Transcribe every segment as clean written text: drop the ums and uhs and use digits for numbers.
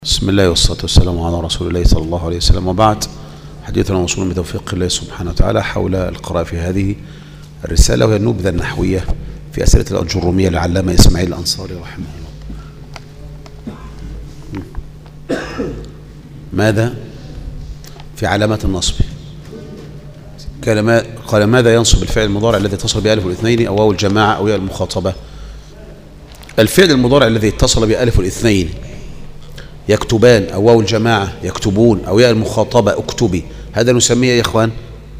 بسم الله والصلاة والسلام على رسول الله صلى الله عليه وسلم، وبعد. حديثنا موصول بتوفيق الله سبحانه وتعالى حول القراءة في هذه الرسالة، وهي النبذة النحوية في أسئلة الأجرومية للعلامة إسماعيل الأنصاري رحمه الله. ماذا في علامات النصب؟ قال ماذا ينصب الفعل المضارع الذي اتصل بألف الاثنين أو واو الجماعة أو ياء المخاطبة؟ الفعل المضارع الذي اتصل بألف الاثنين يكتبان أو واو الجماعة يكتبون أو ياء المخاطبة اكتبي، هذا نسميه يا إخوان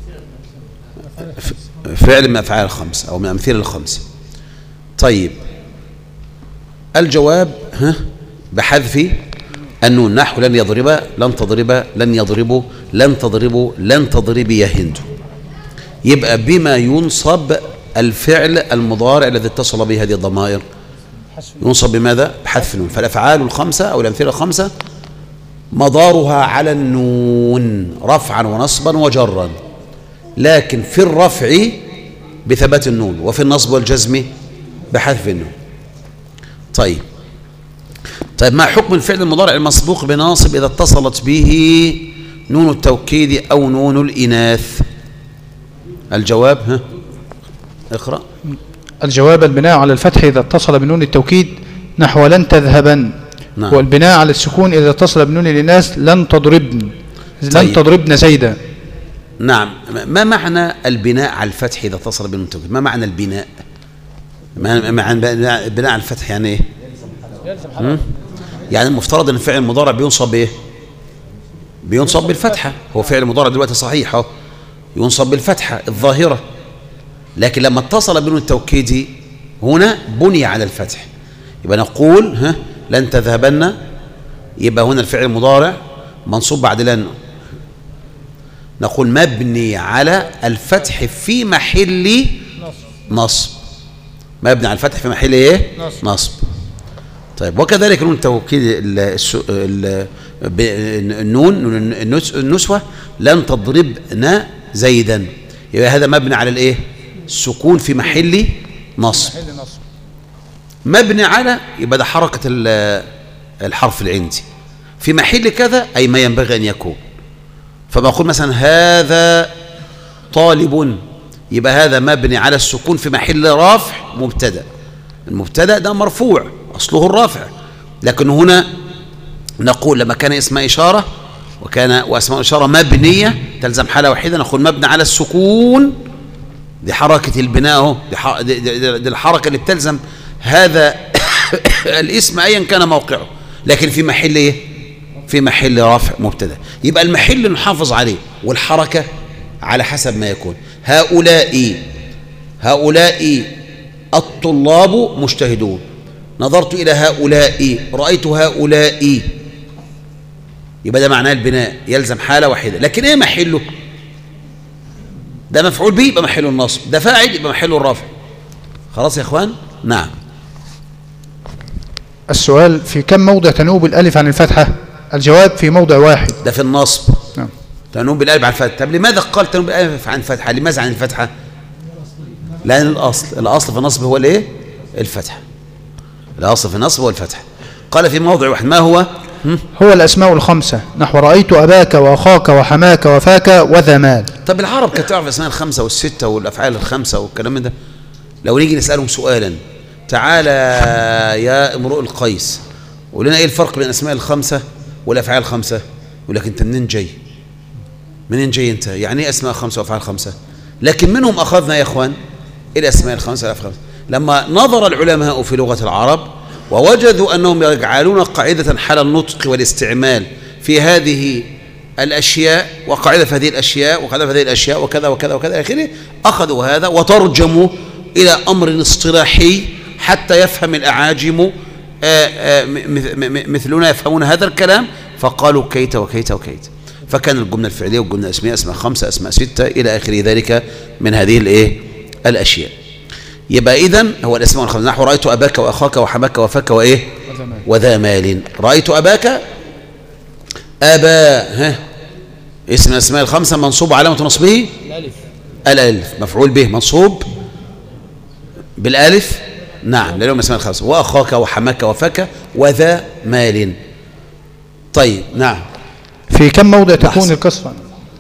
فعل من أفعال الخمس أو من أمثلة الخمس. طيب الجواب بحذف النون، نحو لن يضرب، لن تضرب، لن يضربوا، لن تضربوا، لن تضربي يا هند. يبقى بما ينصب الفعل المضارع الذي اتصل به هذه الضمائر ينصب بماذا؟ بحذف النون. فالأفعال الخمسة أو الأمثلة الخمسة مدارها على النون رفعا ونصبا وجرا، لكن في الرفع بثبات النون وفي النصب والجزم بحذف النون. طيب ما حكم الفعل المضارع المسبوق بناصب إذا اتصلت به نون التوكيد أو نون الإناث؟ الجواب اقرأ. الجواب البناء على الفتح إذا اتصل بنون التوكيد نحو لن تذهبن. نعم. والبناء على السكون إذا اتصل بنون الإناث لن تضربن. طيب. لن تضربن زيدا. نعم. ما معنى البناء على الفتح إذا اتصل بنون التوكيد؟ ما معنى البناء؟ ما معنى البناء على الفتح يعني إيه؟ يعني المفترض أن الفعل المضارع بينصب إيه؟ بينصب بالفتحة. هو فعل المضارع دلوقتي صحيح ينصب بالفتحة الظاهرة، لكن لما اتصل بنون التوكيد هنا بني على الفتح. يبقى نقول لن تذهبن، يبقى هنا الفعل المضارع منصوب بعد لن، نقول مبني على الفتح في محل نصب. مبني على الفتح في محل ايه؟ نصب. طيب وكذلك نون التوكيد النون النسوة لن تضربن زيدا، يبقى هذا مبني على الايه؟ السكون في محل نصب. مبني على، يبقى ده حركة الحرف العندي في محل كذا، أي ما ينبغي أن يكون. فبقول مثلا هذا طالب، يبقى هذا مبني على السكون في محل رافع مبتدأ. المبتدأ ده مرفوع أصله الرافع، لكن هنا نقول لما كان اسم إشارة واسماء الإشارة مبنية تلزم حالة واحدة، نقول مبني على السكون. دي حركة البناء دي الحركة اللي بتلزم هذا الاسم أيا كان موقعه، لكن في محل ايه؟ في محل رفع مبتدا. يبقى المحل نحافظ عليه والحركة على حسب ما يكون. هؤلاء الطلاب مجتهدون، نظرت إلى هؤلاء رأيت هؤلاء، يبقى ده معناه البناء يلزم حالة واحدة. لكن ايه محله؟ ده مفعول به يبقى محله النصب، ده فاعل يبقى محله الرفع. خلاص يا اخوان؟ نعم. السؤال: في كم موضع تنوب الالف عن الفتحة؟ الجواب: في موضع واحد، ده في النصب. نعم. تنوب بالالف عن الفتحة. طب لماذا قال تنوب بالالف عن الفتحة؟ لماذا عن الفتحة؟ لأن الأصل في النصب هو الايه؟ الفتحة. الأصل في النصب هو الفتحة. قال في موضع واحد، ما هو؟ هو الأسماء الخمسة، نحو رأيت أباك وأخاك وحماك وفاك وذا مال. طب العرب كانت تعرف الأسماء الخمسة والستة والأفعال الخمسة والكلام ده. لو نيجي نسألهم سؤالا، تعالى يا امرؤ القيس قول لنا ايه الفرق بين الأسماء الخمسة والأفعال الخمسة؟ يقول لك انت منين جاي؟ منين جاي انت؟ يعني ايه أسماء خمسة وأفعال خمسة؟ لكن منهم أخذنا يا إخوان الأسماء الخمسة والأفعال الخمسة. لما نظر العلماء في لغة العرب ووجدوا أنهم يجعلون قاعدة حال النطق والاستعمال في هذه الأشياء، وقاعدة في هذه الأشياء، وقاعدة في هذه الأشياء، وكذا وكذا وكذا آخره، أخذوا هذا وترجموا إلى أمر اصطلاحي حتى يفهم الأعاجم مثلنا يفهمون هذا الكلام، فقالوا كيت وكيت وكيت. فكان الجملة الفعلية والجملة الاسمية أسماء خمسة، أسماء ستة، إلى آخر ذلك من هذه الأشياء. يبقى إذن هو الأسماء الخمسة، نحو رأيت أباك وأخاك وحماك وفاك وإيه؟ وذا مال. رأيت أباك، أبا اسم الأسماء الخمسة منصوب علامة نصبه الألف، مفعول به منصوب بالألف. نعم، لأنهم الأسماء الخمسة. وأخاك وحماك وفاك وذا مال. طيب نعم. في كم موضع تكون الكسرة؟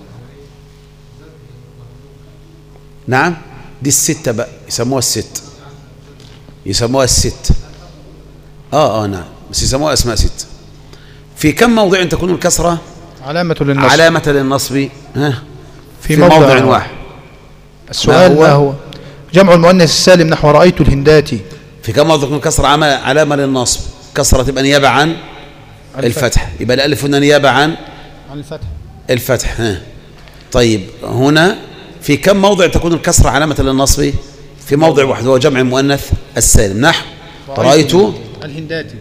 نعم دي الستة بقى يسموها الست، يسموها الست. نعم بس يسموها اسماء ست. في كم موضع تكون الكسرة علامة للنصب؟ علامة للنصب في موضع واحد. السؤال ما هو؟ جمع المؤنث السالم نحو رأيت الهنداتي. في كم موضع تكون الكسرة علامة للنصب؟ كسرة تبقى نيابة عن الفتح، يبقى الألف هنا نيابة عن الفتح. طيب هنا في كم موضع تكون الكسرة علامة للنصب؟ في موضع واحد وهو جمع المؤنث السالم نحو رأيت الهنداتي.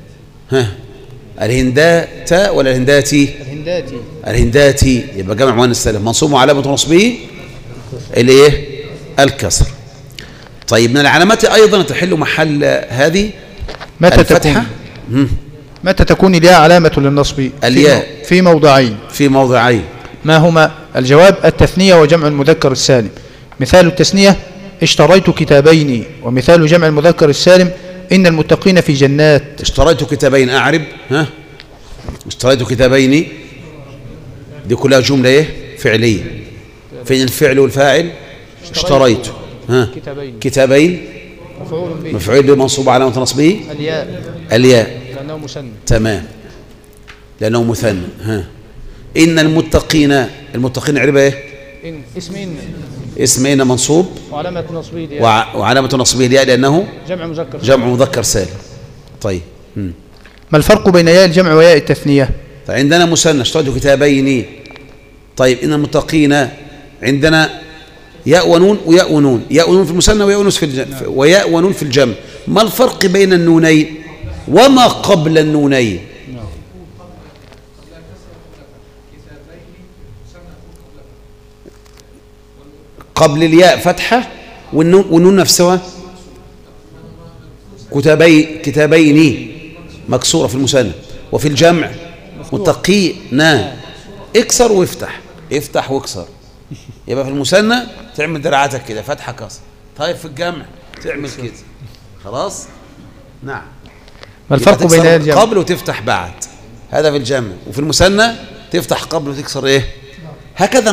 الهندات ولا الهنداتي؟ الهنداتي يبقى جمع مؤنث سالم منصوب وعلامة نصبه الايه؟ الكسر. طيب من العلامات ايضا تحل محل هذه الفتحة. متى تكون الياء علامة للنصب؟ الياء في موضعين. ما هما؟ الجواب التثنية وجمع المذكر السالم. مثال التثنية اشتريت كتابين، ومثال جمع المذكر السالم إن المتقين في جنات. اشتريت كتابين أعرب اشتريت كتابين دي كلها جملة ايه؟ فعلية. فين الفعل والفاعل؟ اشتريت كتابين مفعول به منصوب علامة نصبه الياء لأنه مثنى. تمام لأنه مثنى. إن المتقين عربة ايه؟ اسم إن منصوب وعلامة نصبه الياء لأنه جمع مذكر سالم. طيب ما الفرق بين ياء الجمع وياء التثنية؟ عندنا مثنى اشتريت كتابين. طيب إن المتقين عندنا ياء ونون وياء ونون، ياء ونون في المثنى وياء ونون في الجمع. ما الفرق بين النونين وما قبل النونين؟ قبل الياء فتحة والنون نفسها كتابين مكسورة في المثنى، وفي الجمع متقينا اكسر وافتح، افتح واكسر. يبقى في المثنى تعمل دراعاتك كده فتحة كسر. طيب في الجمع تعمل كده خلاص. نعم. ما الفرق بين الجمع؟ قبل وتفتح بعد، هذا في الجمع. وفي المثنى تفتح قبل وتكسر ايه؟ هكذا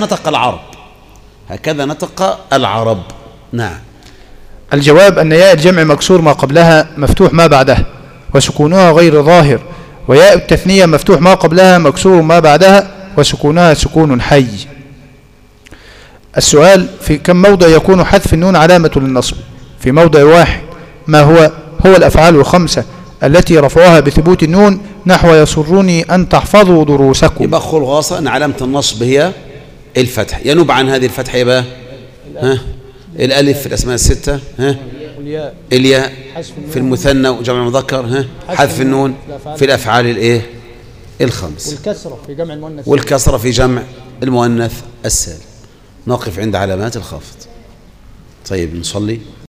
نطق العرب. نعم. الجواب أن ياء الجمع مكسور ما قبلها مفتوح ما بعدها وسكونها غير ظاهر، وياء التثنية مفتوح ما قبلها مكسور ما بعدها وسكونها سكون حي. السؤال في كم موضع يكون حذف النون علامة للنصب؟ في موضع واحد. ما هو الأفعال الخمسة التي رفعوها بثبوت النون نحو يسرني أن تحفظوا دروسكم. يبقى خلاصة أن علامة النصب هي الفتح. ينوب عن هذه الفتحة يبقى الألف في الأسماء الستة، الياء في المثنى وجمع المذكر، حذف النون في الأفعال الايه؟ الخمس، والكسرة في جمع المؤنث السالم. نقف عند علامات الخفض. طيب نصلي.